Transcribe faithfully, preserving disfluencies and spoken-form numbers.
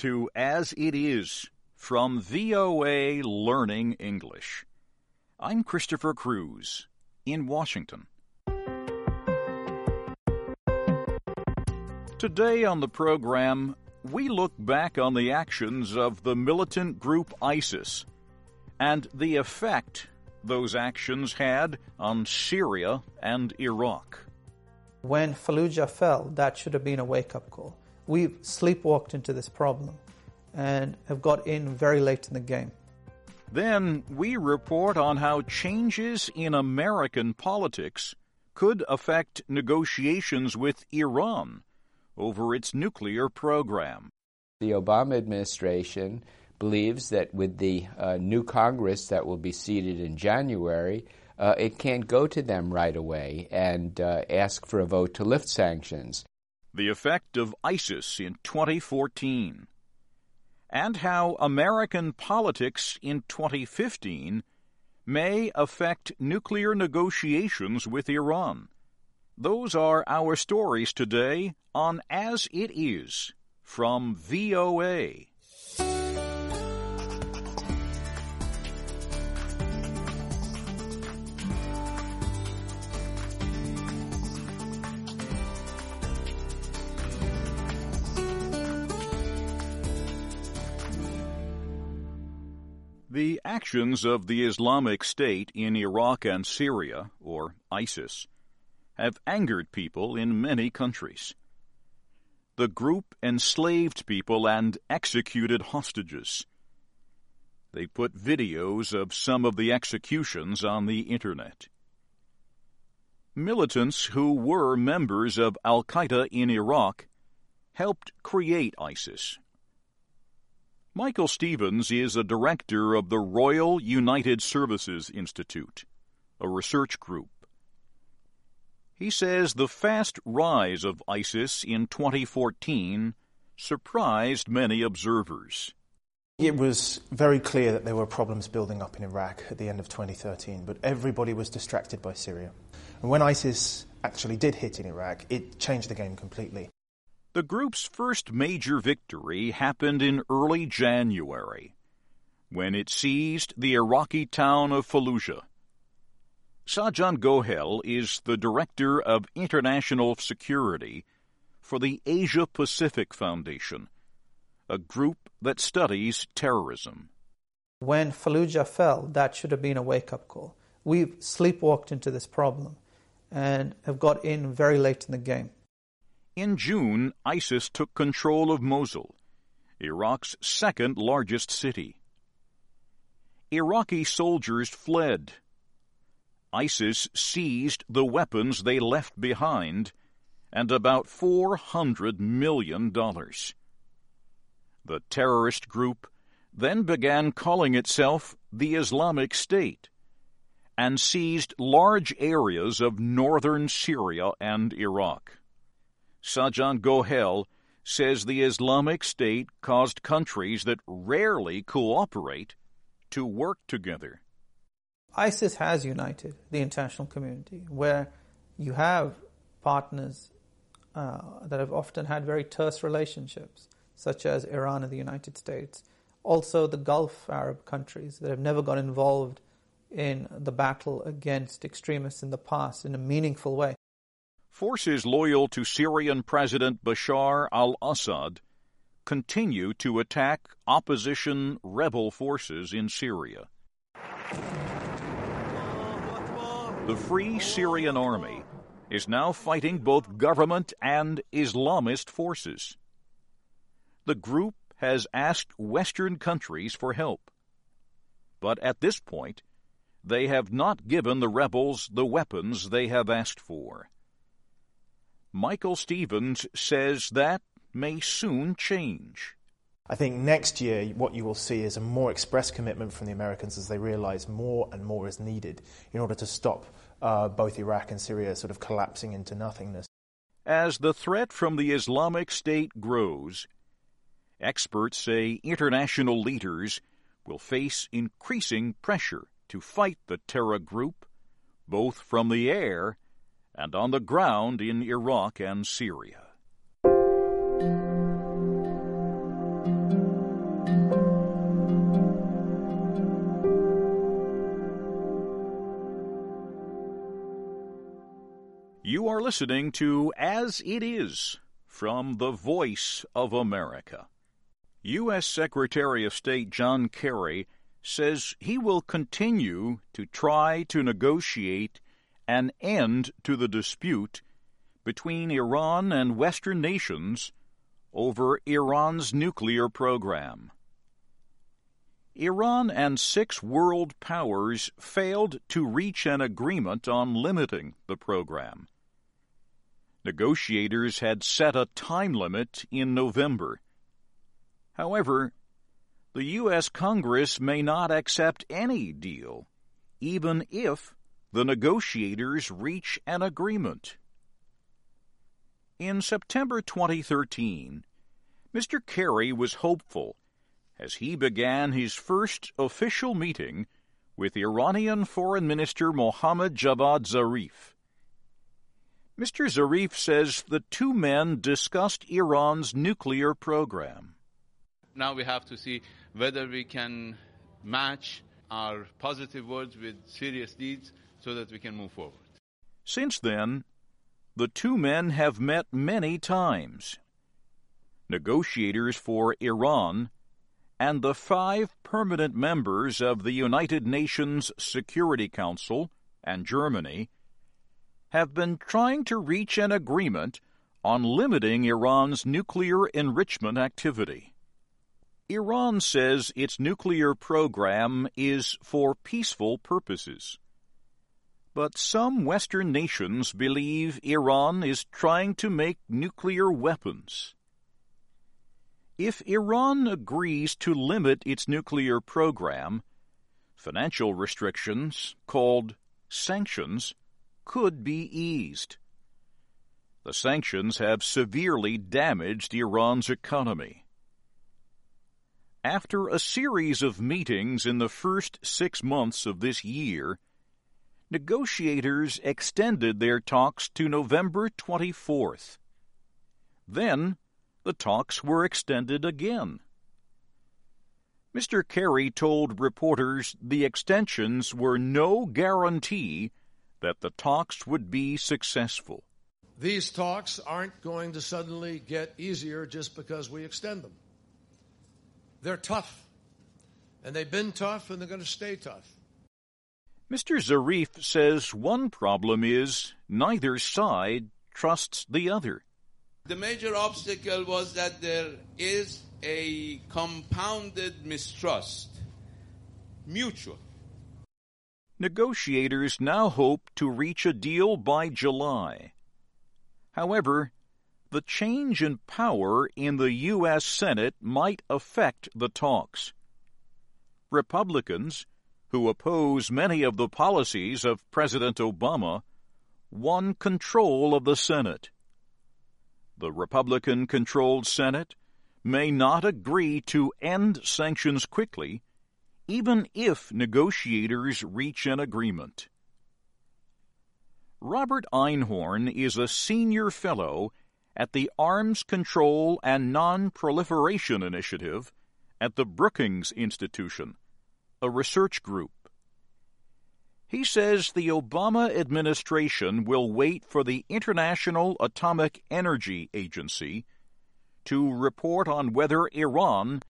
to As It Is from V O A Learning English. I'm Christopher Cruz in Washington. Today on the program, we look back on the actions of the militant group ISIS and the effect those actions had on Syria and Iraq. When Fallujah fell, that should have been a wake-up call. We sleepwalked into this problem and have got in very late in the game. Then we report on how changes in American politics could affect negotiations with Iran over its nuclear program. The Obama administration believes that with the uh, new Congress that will be seated in January, uh, it can't go to them right away and uh, ask for a vote to lift sanctions. The effect of ISIS in twenty fourteen, and how American politics in twenty fifteen may affect nuclear negotiations with Iran. Those are our stories today on As It Is from V O A. The actions of the Islamic State in Iraq and Syria, or ISIS, have angered people in many countries. The group enslaved people and executed hostages. They put videos of some of the executions on the Internet. Militants who were members of Al-Qaeda in Iraq helped create ISIS. Michael Stevens is a director of the Royal United Services Institute, a research group. He says the fast rise of ISIS in twenty fourteen surprised many observers. It was very clear that there were problems building up in Iraq at the end of twenty thirteen, but everybody was distracted by Syria. And when ISIS actually did hit in Iraq, it changed the game completely. The group's first major victory happened in early January, when it seized the Iraqi town of Fallujah. Sajan Gohel is the Director of International Security for the Asia-Pacific Foundation, a group that studies terrorism. When Fallujah fell, that should have been a wake-up call. We sleepwalked into this problem and have got in very late in the game. In June, ISIS took control of Mosul, Iraq's second largest city. Iraqi soldiers fled. ISIS seized the weapons they left behind and about four hundred million dollars. The terrorist group then began calling itself the Islamic State and seized large areas of northern Syria and Iraq. Sajan Gohel says the Islamic State caused countries that rarely cooperate to work together. ISIS has united the international community, where you have partners uh, that have often had very terse relationships, such as Iran and the United States. Also the Gulf Arab countries that have never got involved in the battle against extremists in the past in a meaningful way. Forces loyal to Syrian President Bashar al-Assad continue to attack opposition rebel forces in Syria. The Free Syrian Army is now fighting both government and Islamist forces. The group has asked Western countries for help, but at this point, they have not given the rebels the weapons they have asked for. Michael Stevens says that may soon change. I think next year what you will see is a more express commitment from the Americans as they realize more and more is needed in order to stop uh, both Iraq and Syria sort of collapsing into nothingness. As the threat from the Islamic State grows, experts say international leaders will face increasing pressure to fight the terror group, both from the air and on the ground in Iraq and Syria. are listening to As It Is from the Voice of America. U S Secretary of State John Kerry says he will continue to try to negotiate an end to the dispute between Iran and Western nations over Iran's nuclear program. Iran and six world powers failed to reach an agreement on limiting the program. Negotiators had set a time limit in November. However, the U S Congress may not accept any deal, even if the negotiators reach an agreement. In September twenty thirteen, Mister Kerry was hopeful as he began his first official meeting with Iranian Foreign Minister Mohammad Javad Zarif. Mister Zarif says the two men discussed Iran's nuclear program. Now we have to see whether we can match our positive words with serious deeds so that we can move forward. Since then, the two men have met many times. Negotiators for Iran and the five permanent members of the United Nations Security Council and Germany have been trying to reach an agreement on limiting Iran's nuclear enrichment activity. Iran says its nuclear program is for peaceful purposes. But some Western nations believe Iran is trying to make nuclear weapons. If Iran agrees to limit its nuclear program, financial restrictions, called sanctions, could be eased. The sanctions have severely damaged Iran's economy. After a series of meetings in the first six months of this year, negotiators extended their talks to November twenty-fourth. Then, the talks were extended again. Mister Kerry told reporters the extensions were no guarantee that the talks would be successful. These talks aren't going to suddenly get easier just because we extend them. They're tough, and they've been tough, and they're going to stay tough. Mister Zarif says one problem is neither side trusts the other. The major obstacle was that there is a compounded mistrust, mutual. Negotiators now hope to reach a deal by July. However, the change in power in the U S Senate might affect the talks. Republicans, who oppose many of the policies of President Obama, won control of the Senate. The Republican-controlled Senate may not agree to end sanctions quickly, even if negotiators reach an agreement. Robert Einhorn is a senior fellow at the Arms Control and Non-Proliferation Initiative at the Brookings Institution, a research group. He says the Obama administration will wait for the International Atomic Energy Agency to report on whether Iran